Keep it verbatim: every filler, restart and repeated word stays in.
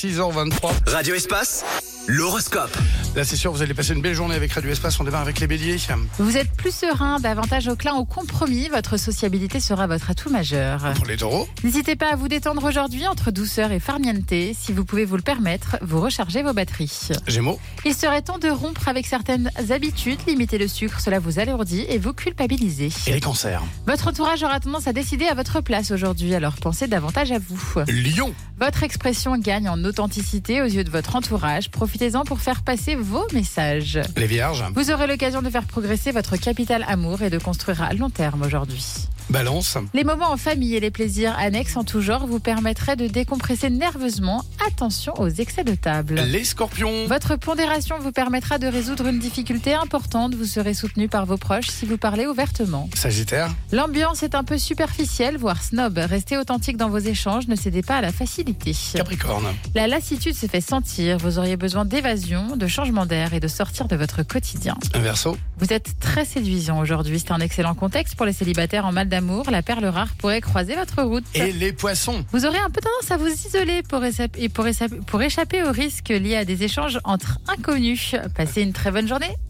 six heures vingt-trois. Radio Espace, l'horoscope. Là, c'est sûr, vous allez passer une belle journée avec Radio Espace. On démarre avec les béliers. Vous êtes plus serein, davantage enclin au compromis. Votre sociabilité sera votre atout majeur. Pour les taureaux, N'hésitez pas à vous détendre aujourd'hui entre douceur et farniente. Si vous pouvez vous le permettre, vous rechargez vos batteries. gémeaux, Il serait temps de rompre avec certaines habitudes. Limiter le sucre, cela vous alourdit et vous culpabilisez. et les cancers. Votre entourage aura tendance à décider à votre place aujourd'hui, alors pensez davantage à vous. Lion, Votre expression gagne en authenticité aux yeux de votre entourage. Profitez-en pour faire passer vos messages. les vierges, Vous aurez l'occasion de faire progresser votre capital amour et de construire à long terme aujourd'hui. balance, Les moments en famille et les plaisirs annexes en tout genre vous permettraient de décompresser nerveusement. Attention aux excès de table. les scorpions, Votre pondération vous permettra de résoudre une difficulté importante. Vous serez soutenu par vos proches si vous parlez ouvertement. sagittaire, L'ambiance est un peu superficielle, voire snob. Restez authentique dans vos échanges, ne cédez pas à la facilité. capricorne, La lassitude se fait sentir. Vous auriez besoin d'évasion, de changement d'air et de sortir de votre quotidien. verseau, Vous êtes très séduisant aujourd'hui. C'est un excellent contexte pour les célibataires en mal d'amour. La perle rare pourrait croiser votre route. et les poissons. Vous aurez un peu tendance à vous isoler pour, échapper, et pour, échapper, pour échapper aux risques liés à des échanges entre inconnus. Passez une très bonne journée.